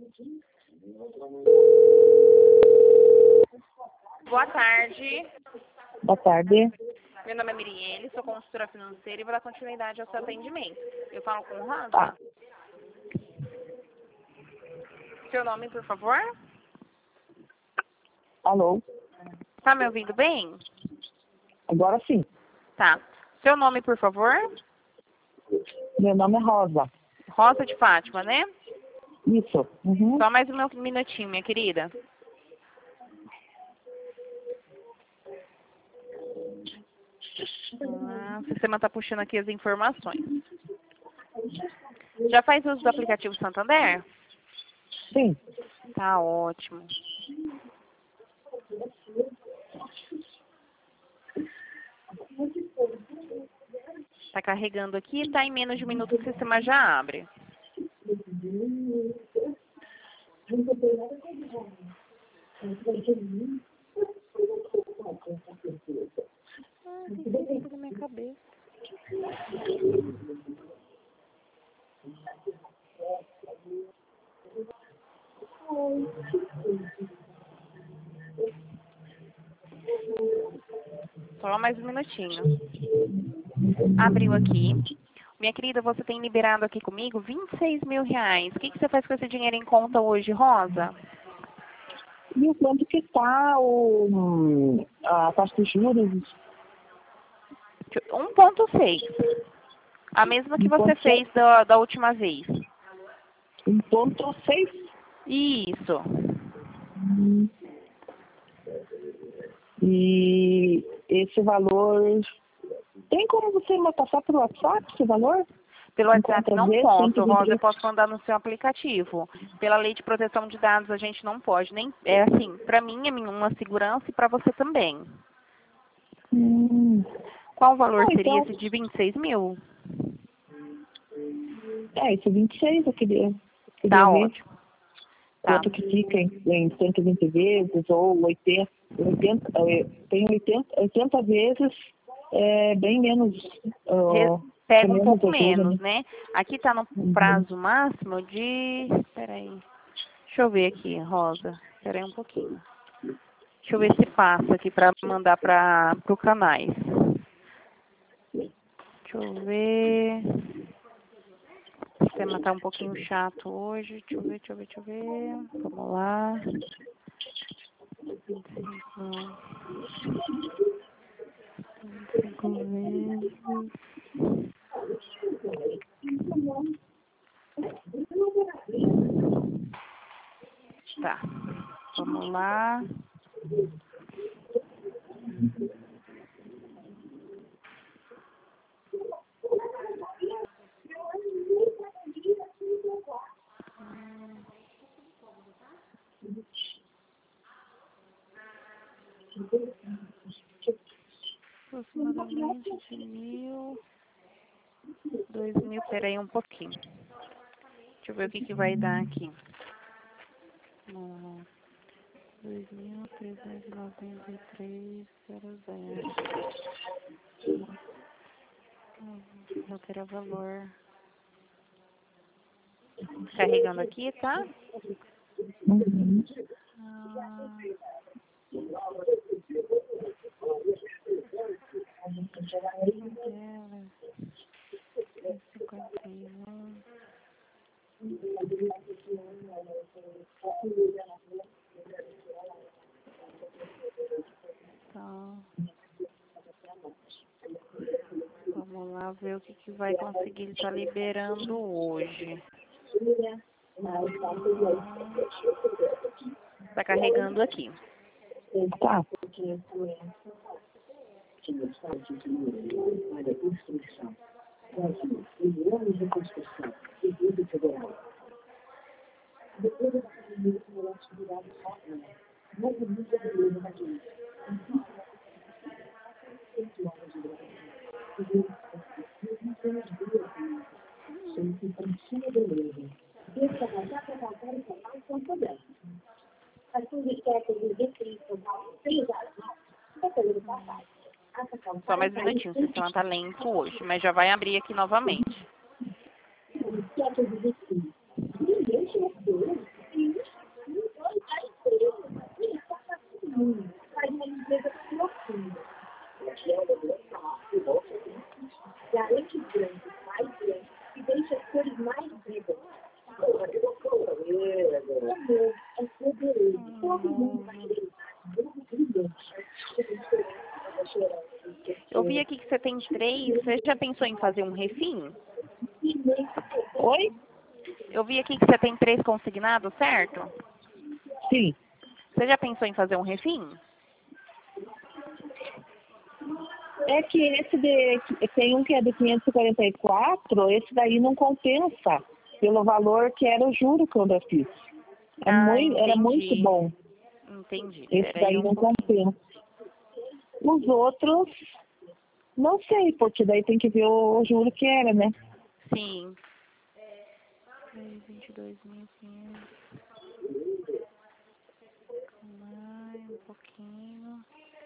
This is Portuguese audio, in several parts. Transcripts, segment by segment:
Boa tarde. Boa tarde. Meu nome é Mirielle, sou consultora financeira e vou dar continuidade ao seu atendimento. Eu falo com o Rosa? Tá. Seu nome, por favor? Alô? Tá me ouvindo bem? Agora sim. Tá. Seu nome, por favor? Meu nome é Rosa. Rosa de Fátima, né? Isso. Uhum. Só mais um minutinho, minha querida. O sistema está puxando aqui as informações. Já faz uso do aplicativo Santander? Sim. Tá ótimo. Tá carregando aqui, tá em menos de um minuto o sistema já abre. Tem tudo na minha cabeça. Só mais um minutinho. Abriu aqui. Minha querida, você tem liberado aqui comigo R$26 mil. O que você faz com esse dinheiro em conta hoje, Rosa? E o quanto que está a taxa de juros? 1,6. A mesma que você fez da última vez. 1,6? Isso. E esse valor... Tem como você me passar pelo WhatsApp esse valor? Pelo WhatsApp não posso, Rosa, eu 123. posso mandar no seu aplicativo. Pela lei de proteção de dados a gente não pode. Nem, é assim, para mim é uma segurança e para você também. Qual o valor seria então, esse de 26 mil? Esse 26 eu queria Tá ver. ótimo. Tá. Quanto que fica em 120 vezes ou 80 tem 80 vezes, bem menos. Pega um menos pouco ajuda, menos, né? Aqui tá no prazo máximo de... Peraí. Deixa eu ver aqui, Rosa. Peraí um pouquinho. Deixa eu ver se passa aqui para mandar para o canais. Deixa eu ver. O sistema tá um pouquinho chato hoje. Deixa eu ver. Vamos lá. 25 vezes. Tá. Vamos lá. Aproximadamente de 1.000, 2.000, peraí um pouquinho. Deixa eu ver o que vai dar aqui. 2.393,00. Não terá valor. Carregando aqui, tá? Então, vamos lá ver o que vai conseguir estar liberando hoje. Tá carregando aqui. Tá. Só mais um minutinho, o sistema tá lento hoje, mas já vai abrir aqui novamente. Eu vi aqui que você tem 3. Você já pensou em fazer um refim? Oi? Eu vi aqui que você tem 3 consignados, certo? Sim. Você já pensou em fazer um refim? É que tem um que é de 544, esse daí não compensa pelo valor que era o juro quando eu fiz. Era muito bom. Entendi. Esse daí não compensa. Os outros, não sei, porque daí tem que ver o juro que era, né? Sim. 22.500. Mais um pouquinho.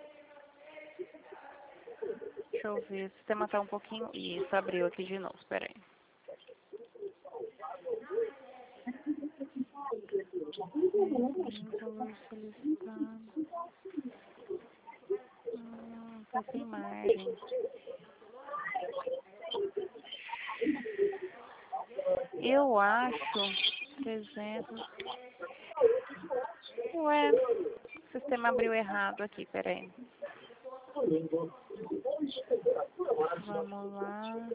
Deixa eu ver. O sistema tá um pouquinho... Isso, abriu aqui de novo. Espera aí. Valor solicitado. Tá sem margem. Eu acho 300. Ué, o sistema abriu errado aqui, peraí. Vamos lá.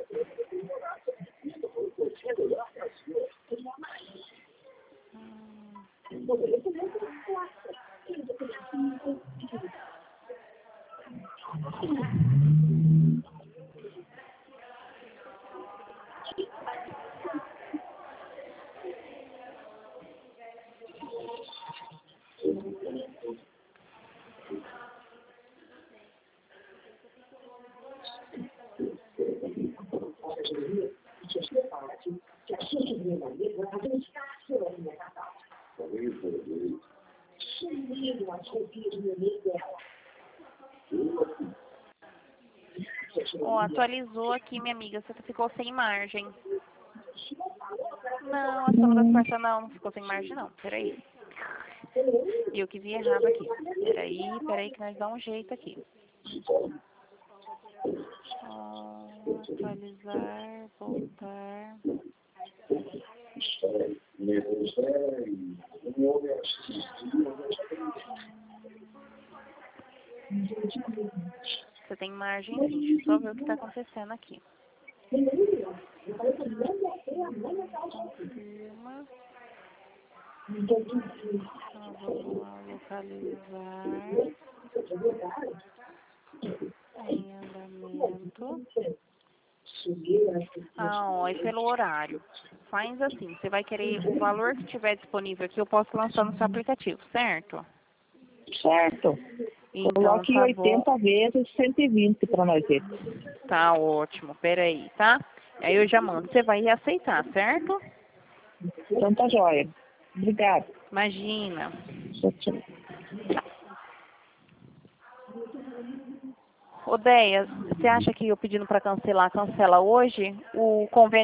Ó, atualizou aqui, minha amiga. Você ficou sem margem. Não, a soma das partes não ficou sem margem, não. Peraí. Eu que vi errado aqui. Peraí que nós dá um jeito aqui. Atualizar, voltar. Você tem margem sim. Deixa eu só ver o que está acontecendo aqui. Confirma. Então, vamos lá, localizar. Em andamento. Ó, é pelo horário. Faz assim, você vai querer o valor que tiver disponível aqui, eu posso lançar no seu aplicativo, certo? Certo. Então, coloque tá 80 bom. vezes 120 para nós ver. Tá ótimo, peraí, tá? Aí eu já mando, você vai aceitar, certo? Então tá jóia. Obrigada. Imagina. Tchau, tchau. Odeia, você acha que eu pedindo para cancelar, cancela hoje? O convênio